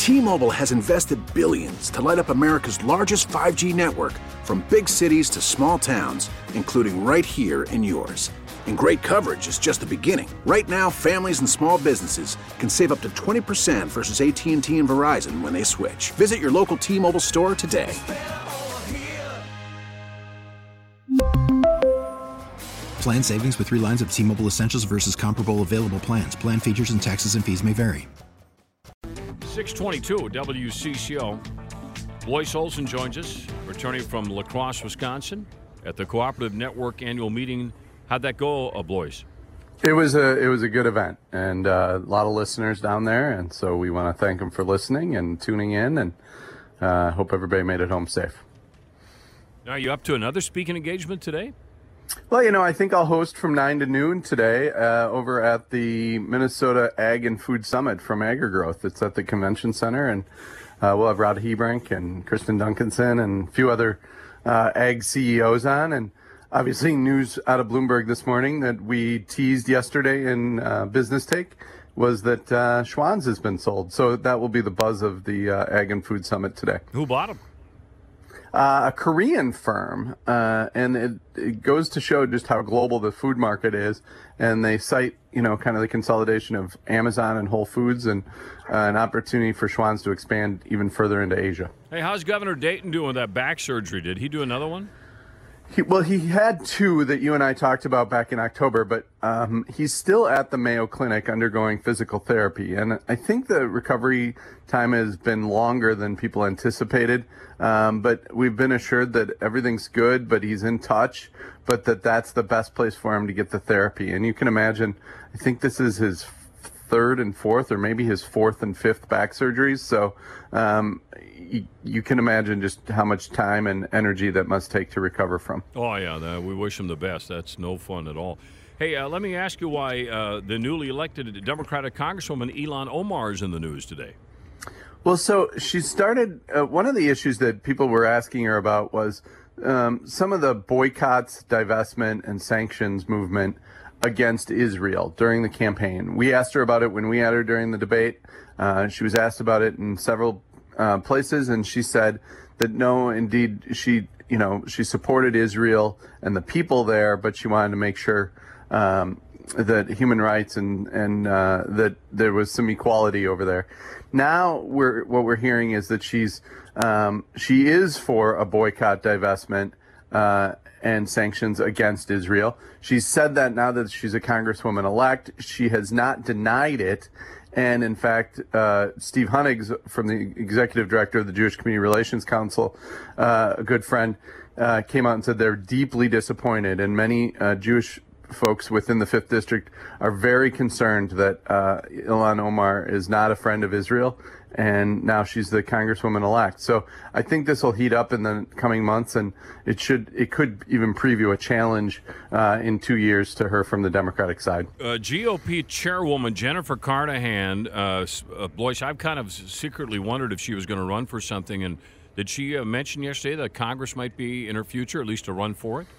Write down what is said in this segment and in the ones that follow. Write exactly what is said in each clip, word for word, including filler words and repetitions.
T-Mobile has invested billions to light up America's largest five G network, from big cities to small towns, including right here in yours. And great coverage is just the beginning. Right now, families and small businesses can save up to twenty percent versus A T and T and Verizon when they switch. Visit your local T-Mobile store today. Plan savings with three lines of T-Mobile Essentials versus comparable available plans. Plan features and taxes and fees may vary. six twenty-two W C C O. Blois Olson joins us, returning from La Crosse, Wisconsin, at the Cooperative Network annual meeting. How'd that go, uh, Blois? It was a it was a good event, and uh, a lot of listeners down there, and so we want to thank them for listening and tuning in, and uh, hope everybody made it home safe. Are you up to another speaking engagement today? Well, you know, I think I'll host from nine to noon today uh, over at the Minnesota Ag and Food Summit from AgriGrowth. It's at the Convention Center, and uh, we'll have Rod Hebrink and Kristen Duncanson and a few other uh, ag C E Os on. And obviously news out of Bloomberg this morning that we teased yesterday in uh, Business Take was that uh, Schwan's has been sold. So that will be the buzz of the uh, Ag and Food Summit today. Who bought them? Uh, a Korean firm, uh, and it, it goes to show just how global the food market is. And they cite, you know, kind of the consolidation of Amazon and Whole Foods, and uh, an opportunity for Schwan's to expand even further into Asia. Hey, how's Governor Dayton doing with that back surgery? Did he do another one? He, well, he had two that you and I talked about back in October, but um, he's still at the Mayo Clinic undergoing physical therapy. And I think the recovery time has been longer than people anticipated. Um, but we've been assured that everything's good, but he's in touch, but that that's the best place for him to get the therapy. And you can imagine, I think this is his third and fourth, or maybe his fourth and fifth back surgeries. So um, you, you can imagine just how much time and energy that must take to recover from. Oh, yeah, the, we wish him the best. That's no fun at all. Hey, uh, let me ask you why uh, the newly elected Democratic Congresswoman Ilhan Omar is in the news today. Well, so she started, uh, one of the issues that people were asking her about was um, some of the boycotts, divestment, and sanctions movement against Israel during the campaign. We asked her about it when we had her during the debate. Uh, she was asked about it in several uh, places, and she said that no, indeed, she, you know, she supported Israel and the people there, but she wanted to make sure um, that human rights and and uh, that there was some equality over there. Now we're what we're hearing is that she's um, she is for a boycott, divestment, uh, and sanctions against Israel. She's said that now that she's a congresswoman elect. She has not denied it. And in fact, uh, Steve Hunnigs, from the executive director of the Jewish Community Relations Council, uh, a good friend, uh, came out and said they're deeply disappointed. And many uh, Jewish folks within the fifth District are very concerned that uh, Ilhan Omar is not a friend of Israel, and now she's the congresswoman-elect. So I think this will heat up in the coming months, and it should, it could even preview a challenge uh, in two years to her from the Democratic side. Uh, G O P chairwoman Jennifer Carnahan, uh, uh, Blois, I've kind of secretly wondered if she was going to run for something, and did she uh, mention yesterday that Congress might be in her future, at least to run for it?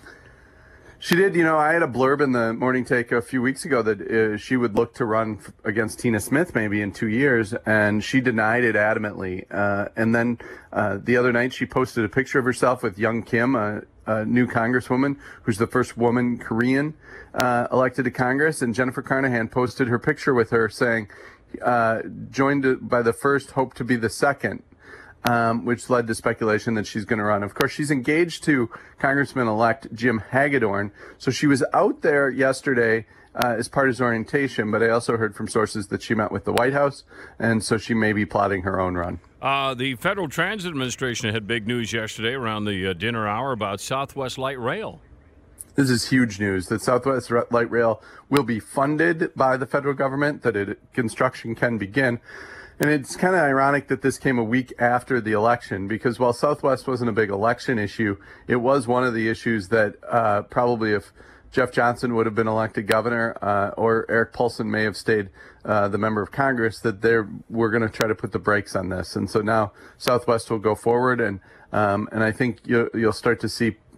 She did. You know, I had a blurb in the Morning Take a few weeks ago that uh, she would look to run f- against Tina Smith maybe in two years, and she denied it adamantly. Uh, and then uh, the other night she posted a picture of herself with Young Kim, a, a new congresswoman who's the first woman Korean uh, elected to Congress, and Jennifer Carnahan posted her picture with her saying, uh, joined by the first, hope to be the second. Um, which led to speculation that she's going to run. Of course, she's engaged to Congressman-elect Jim Hagedorn, so she was out there yesterday uh, as part of his orientation, but I also heard from sources that she met with the White House, and so she may be plotting her own run. Uh, the Federal Transit Administration had big news yesterday around the uh, dinner hour about Southwest Light Rail. This is huge news that Southwest Light Rail will be funded by the federal government, that it, construction can begin. And it's kind of ironic that this came a week after the election, because while Southwest wasn't a big election issue, it was one of the issues that uh, probably if Jeff Johnson would have been elected governor uh, or Eric Paulson may have stayed uh, the member of Congress, that they're, we're going to try to put the brakes on this. And so now Southwest will go forward, and um, and I think you'll, you'll start to see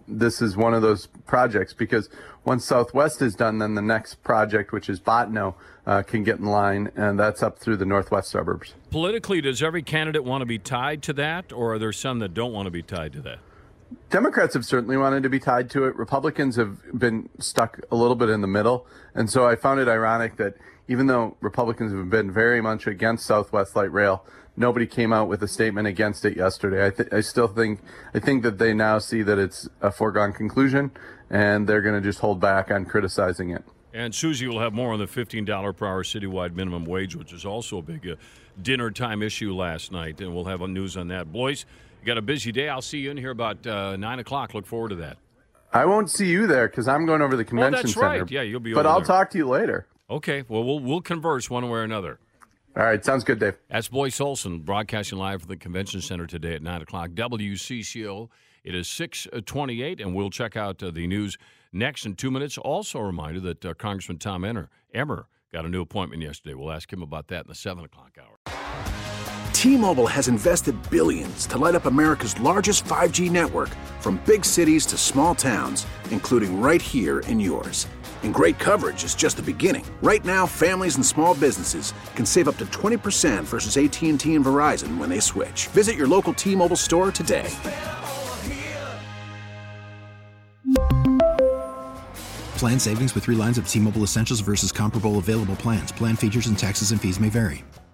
this is one of those projects, because once Southwest is done, then the next project, which is Botno, uh, can get in line, and that's up through the northwest suburbs. Politically, does every candidate want to be tied to that, or are there some that don't want to be tied to that? Democrats have certainly wanted to be tied to it. Republicans have been stuck a little bit in the middle. And so I found it ironic that even though Republicans have been very much against Southwest Light Rail, nobody came out with a statement against it yesterday. I, th- I still think I think that they now see that it's a foregone conclusion, and they're going to just hold back on criticizing it. And Susie will have more on the fifteen dollars per hour citywide minimum wage, which is also a big uh, dinner time issue last night, and we'll have news on that. Boys, you got a busy day. I'll see you in here about uh, nine o'clock. Look forward to that. I won't see you there because I'm going over to the convention oh, that's center. right. Yeah, you'll be But over I'll there. talk to you later. Okay. Well, we'll we'll converse one way or another. All right. Sounds good, Dave. That's Boyce Olson, broadcasting live from the convention center today at nine o'clock. W C C O. It is six twenty-eight, and we'll check out uh, the news next in two minutes. Also a reminder that uh, Congressman Tom Emmer, Emmer got a new appointment yesterday. We'll ask him about that in the seven o'clock hour. T-Mobile has invested billions to light up America's largest five G network, from big cities to small towns, including right here in yours. And great coverage is just the beginning. Right now, families and small businesses can save up to twenty percent versus A T and T and Verizon when they switch. Visit your local T-Mobile store today. Plan savings with three lines of T-Mobile Essentials versus comparable available plans. Plan features and taxes and fees may vary.